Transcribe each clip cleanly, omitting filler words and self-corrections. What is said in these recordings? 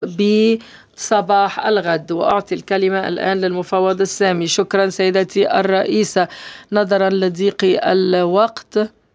بصباح الغد. وأعطي الكلمة الآن للمفوض السامي. شكرا سيدتي الرئيسة. نظرا لضيق الوقت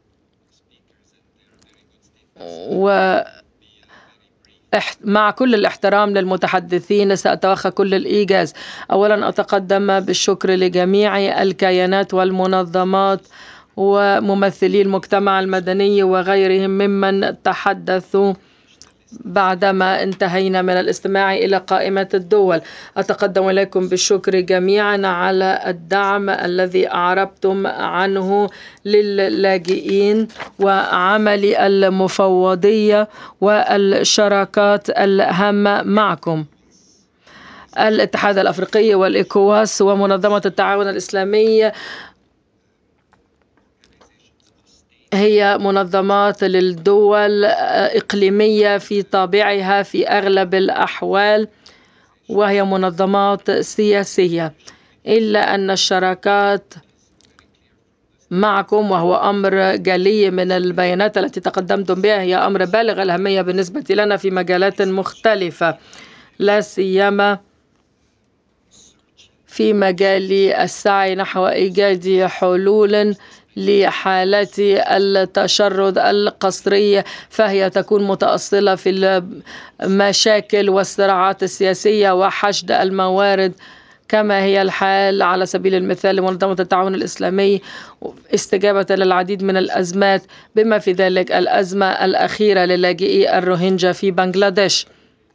مع كل الاحترام للمتحدثين سأتوخى كل الإيجاز. أولا أتقدم بالشكر لجميع الكيانات والمنظمات وممثلي المجتمع المدني وغيرهم ممن تحدثوا بعدما انتهينا من الاستماع إلى قائمة الدول. أتقدم إليكم بالشكر جميعا على الدعم الذي أعربتم عنه للاجئين وعمل المفوضية والشراكات الهامة معكم. الاتحاد الأفريقي والإيكواس ومنظمة التعاون الإسلامي هي منظمات للدول إقليمية في طابعها في أغلب الأحوال، وهي منظمات سياسية، إلا أن الشراكات معكم، وهو أمر جلي من البيانات التي تقدمتم بها، هي أمر بالغ الأهمية بالنسبة لنا في مجالات مختلفة، لا سيما في مجال السعي نحو إيجاد حلول لحالات التشرد القسري، فهي تكون متأصلة في المشاكل والصراعات السياسية وحشد الموارد، كما هي الحال على سبيل المثال لمنظمة التعاون الإسلامي استجابة للعديد من الأزمات، بما في ذلك الأزمة الأخيرة للاجئي الروهينجا في بنغلاديش.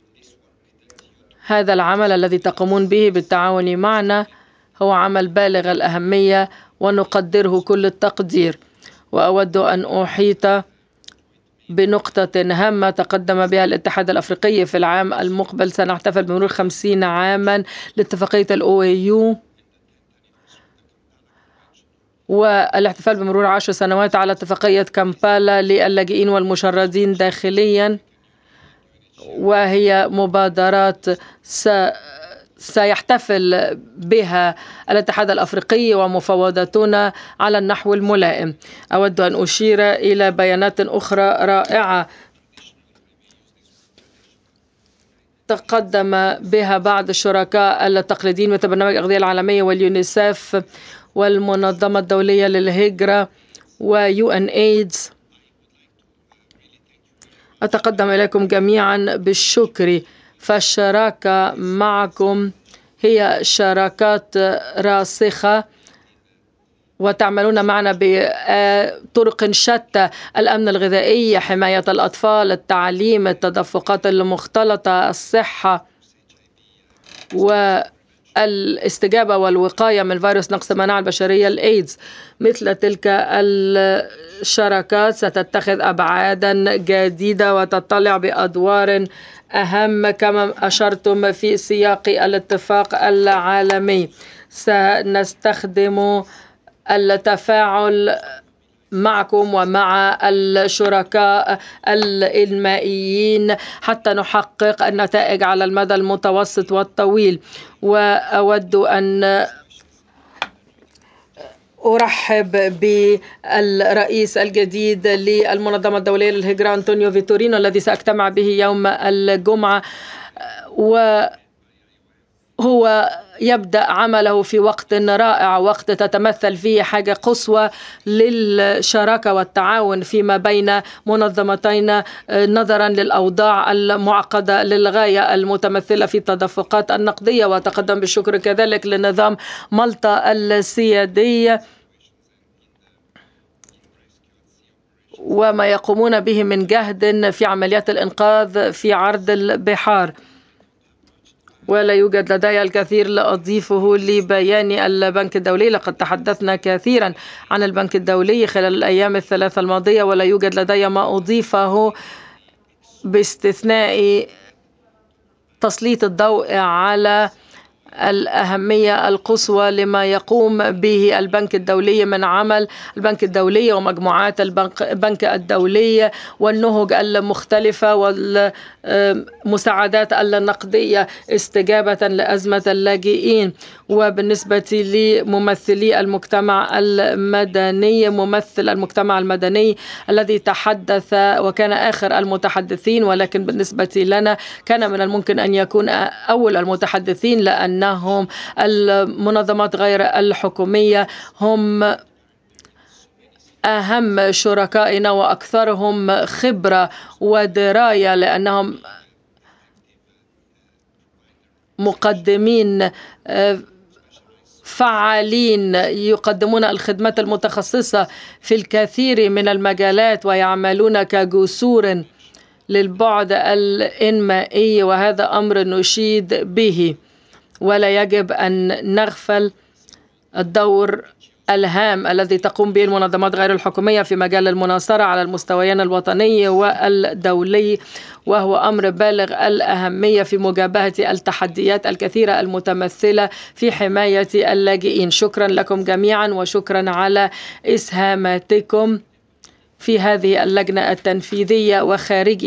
هذا العمل الذي تقومون به بالتعاون معنا هو عمل بالغ الأهمية ونقدره كل التقدير. وأود أن أحيط بنقطة هامة تقدم بها الاتحاد الأفريقي. في العام المقبل سنحتفل بمرور 50 عاما لاتفاقية الOAU، والاحتفال بمرور 10 سنوات على اتفاقية كامبالا للاجئين والمشردين داخليا، وهي مبادرات سيحتفل بها الاتحاد الأفريقي ومفوضتنا على النحو الملائم. أود أن أشير إلى بيانات أخرى رائعة تقدم بها بعض الشركاء التقليديين مثل برنامج الأغذية العالمية واليونيسف والمنظمة الدولية للهجرة وUNAIDS. أتقدم إليكم جميعا بالشكر، فالشراكة معكم هي شراكات راسخة وتعملون معنا بطرق شتى: الأمن الغذائي، حماية الأطفال، التعليم، التدفقات المختلطة، الصحة، والاستجابة والوقاية من فيروس نقص المناعة البشرية الإيدز. مثل تلك الشراكات ستتخذ أبعادا جديدة وتطلع بأدوار أهم كما أشرتم في سياق الاتفاق العالمي. سنستخدم التفاعل معكم ومع الشركاء الإنمائيين حتى نحقق النتائج على المدى المتوسط والطويل. وأود أن أرحب بالرئيس الجديد للمنظمة الدولية للهجرة أنطونيو فيتورينو الذي سأجتمع به يوم الجمعة، وهو يبدأ عمله في وقت رائع، وقت تتمثل فيه حاجة قصوى للشراكة والتعاون فيما بين منظمتين نظرا للأوضاع المعقدة للغاية المتمثلة في التدفقات النقدية. وتقدم بالشكر كذلك لنظام مالطا السيادي وما يقومون به من جهد في عمليات الإنقاذ في عرض البحار. ولا يوجد لدي الكثير لأضيفه لبيان البنك الدولي، لقد تحدثنا كثيرا عن البنك الدولي خلال الأيام الثلاثة الماضية، ولا يوجد لدي ما أضيفه باستثناء تسليط الضوء على الأهمية القصوى لما يقوم به البنك الدولي من عمل. البنك الدولي ومجموعات البنك الدولي والنهج المختلفة والمساعدات النقدية استجابة لأزمة اللاجئين. وبالنسبة لممثلي المجتمع المدني، ممثل المجتمع المدني الذي تحدث وكان آخر المتحدثين، ولكن بالنسبة لنا كان من الممكن أن يكون أول المتحدثين، لأنهم المنظمات غير الحكومية هم أهم شركائنا وأكثرهم خبرة ودراية، لأنهم مقدمين فعالين يقدمون الخدمات المتخصصة في الكثير من المجالات ويعملون كجسور للبعد الإنمائي، وهذا أمر نشيد به، ولا يجب أن نغفل الدور الهام الذي تقوم به المنظمات غير الحكومية في مجال المناصرة على المستويين الوطني والدولي، وهو أمر بالغ الأهمية في مجابهة التحديات الكثيرة المتمثلة في حماية اللاجئين. شكرا لكم جميعا، وشكرا على إسهاماتكم في هذه اللجنة التنفيذية وخارجها.